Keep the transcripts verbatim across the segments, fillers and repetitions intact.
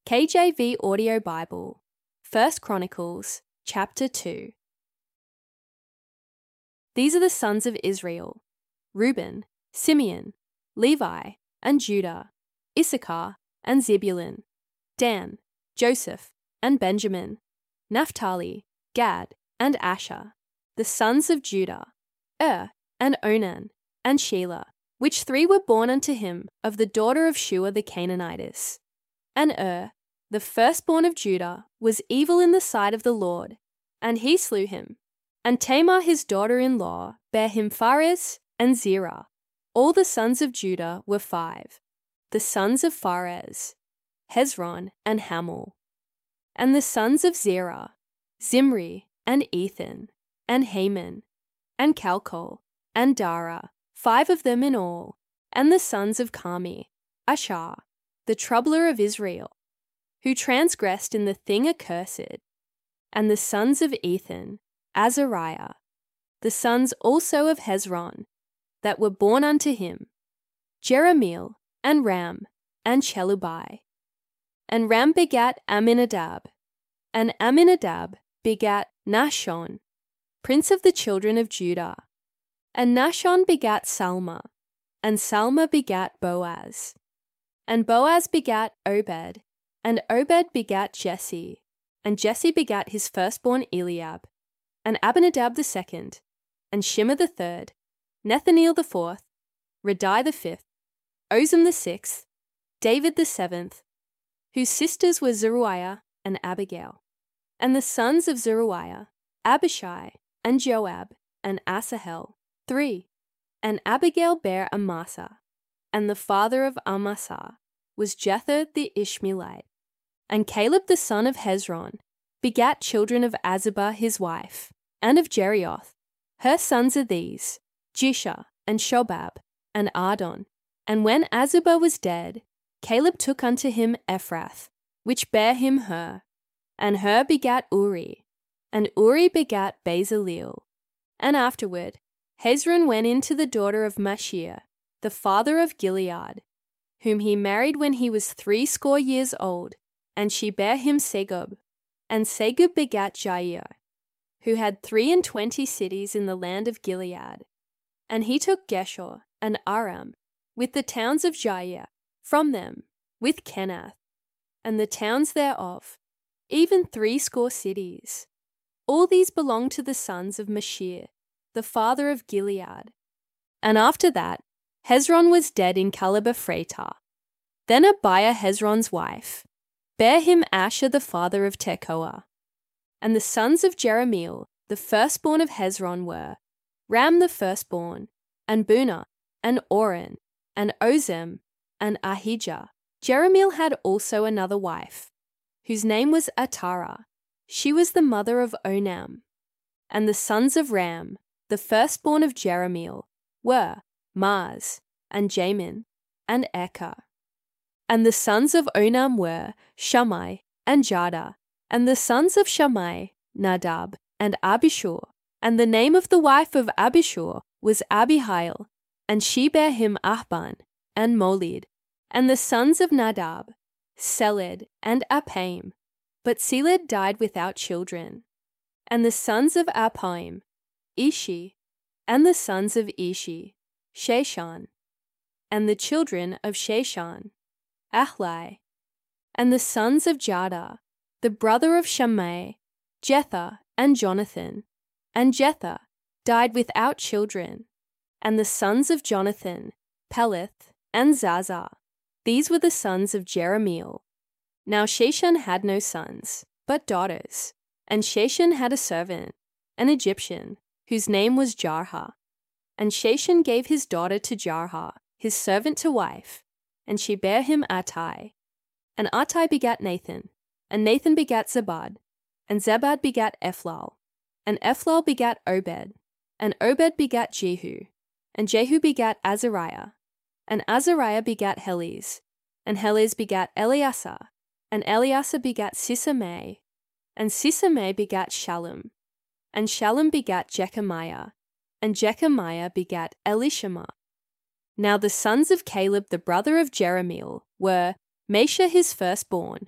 K J V Audio Bible, First Chronicles, chapter two. These are the sons of Israel: Reuben, Simeon, Levi, and Judah, Issachar, and Zebulun, Dan, Joseph, and Benjamin, Naphtali, Gad, and Asher. The sons of Judah: Er, and Onan, and Shelah, which three were born unto him of the daughter of Shua the Canaanitess. And Er, the firstborn of Judah, was evil in the sight of the Lord, and he slew him. And Tamar his daughter-in-law bare him Pharez and Zerah. All the sons of Judah were five. The sons of Pharez: Hezron and Hamul. And the sons of Zerah: Zimri, and Ethan, and Haman, and Calcol, and Dara, five of them in all. And the sons of Carmi: Ashar, the troubler of Israel, who transgressed in the thing accursed. And the sons of Ethan: Azariah. The sons also of Hezron, that were born unto him: Jerahmeel, and Ram, and Chelubai. And Ram begat Amminadab, and Amminadab begat Nahshon, prince of the children of Judah. And Nahshon begat Salma, and Salma begat Boaz. And Boaz begat Obed, and Obed begat Jesse, and Jesse begat his firstborn Eliab, and Abinadab the second, and Shimmer the third, Nethaneel the fourth, Radai the fifth, Ozem the sixth, David the seventh, whose sisters were Zeruiah and Abigail. And the sons of Zeruiah: Abishai, and Joab, and Asahel, three. And Abigail bare Amasa, and the father of Amasa was Jether the Ishmaelite. And Caleb the son of Hezron begat children of Azubah his wife, and of Jerioth. Her sons are these: Jisha, and Shobab, and Ardon. And when Azubah was dead, Caleb took unto him Ephrath, which bare him Hur. And Hur begat Uri, and Uri begat Bezaleel. And afterward Hezron went in to the daughter of Machir, the father of Gilead, whom he married when he was threescore years old, and she bare him Segub. And Segub begat Jair, who had three and twenty cities in the land of Gilead. And he took Geshur and Aram, with the towns of Jair, from them, with Kenath, and the towns thereof, even threescore cities. All these belonged to the sons of Machir, the father of Gilead. And after that, Hezron was dead in Caleb-Ephratah. Then Abiah Hezron's wife bare him Asher the father of Tekoa. And the sons of Jerahmeel, the firstborn of Hezron, were Ram the firstborn, and Bunah, and Oren, and Ozem, and Ahijah. Jerahmeel had also another wife, whose name was Atara. She was the mother of Onam. And the sons of Ram, the firstborn of Jerahmeel, were Maz, and Jamin, and Eker. And the sons of Onam were Shammai, and Jada. And the sons of Shammai: Nadab, and Abishur. And the name of the wife of Abishur was Abihail, and she bare him Ahban, and Molid. And the sons of Nadab: Seled, and Apaim. But Seled died without children. And the sons of Apaim: Ishi. And the sons of Ishi: Sheshan. And the children of Sheshan: Ahlai. And the sons of Jada, the brother of Shammai: Jether and Jonathan. And Jether died without children. And the sons of Jonathan: Peleth and Zaza. These were the sons of Jerahmeel. Now Sheshan had no sons, but daughters. And Sheshan had a servant, an Egyptian, whose name was Jarha. And Sheshan gave his daughter to Jarha, his servant, to wife, and she bare him Attai. And Attai begat Nathan, and Nathan begat Zabad, and Zabad begat Ephlal, and Ephlal begat Obed, and Obed begat Jehu, and Jehu begat Azariah, and Azariah begat Helez, and Helez begat Eleasar, and Eleasar begat Sisamai, and Sisamai begat Shallum, and Shallum begat Jechemiah, and Jechemiah begat Elishama. Now the sons of Caleb the brother of Jerahmeel were Mesha his firstborn,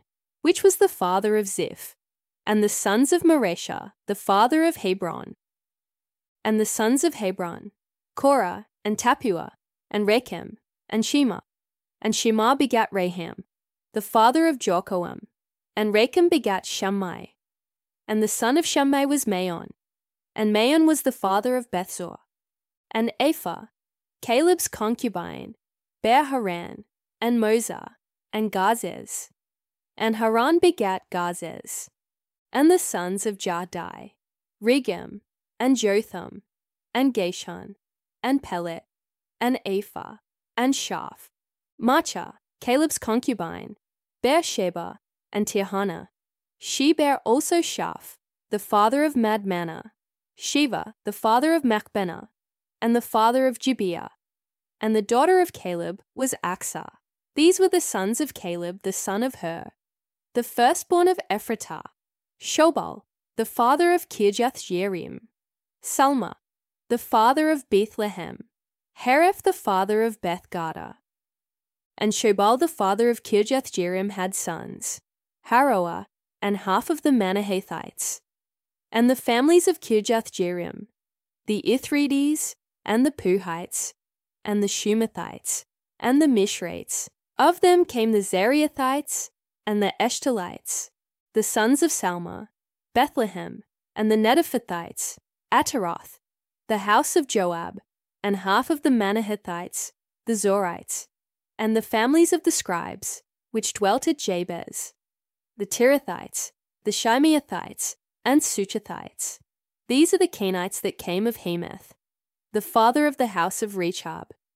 which was the father of Ziph, and the sons of Maresha, the father of Hebron. And the sons of Hebron, Korah, and Tapua, and Rechem, and Shema. And Shema begat Raham, the father of Jorkoam, and Rechem begat Shammai. And the son of Shammai was Maon, and Maon was the father of Bethzur. And Ephah, Caleb's concubine, bare Haran, and Moza, and Gazez. And Haran begat Gazez. And the sons of Jardai, Regem, and Jotham, and Geshon, and Pelet, and Ephah, and Shaph. Maachah, Caleb's concubine, bare Sheba, and Tirhana. She bare also Shaph, the father of Madmanah, Sheva, the father of Machbenah, and the father of Gibeah. And the daughter of Caleb was Achsah. These were the sons of Caleb the son of Hur, the firstborn of Ephratah, Shobal, the father of Kirjath-jearim, Salma, the father of Bethlehem, Hereph the father of Beth-gader. And Shobal the father of Kirjath-jearim had sons, Haroah, and half of the Manahethites. And the families of Kirjath-jearim, the Ithrides, and the Puhites, and the Shumathites, and the Mishrates. Of them came the Zeriathites, and the Eshtolites, the sons of Salma, Bethlehem, and the Netophathites, Ataroth, the house of Joab, and half of the Manahethites, the Zorites, and the families of the scribes, which dwelt at Jabez, the Tirathites, the Shimeathites, and Suchathites. These are the Kenites that came of Hemath, the father of the house of Rechab,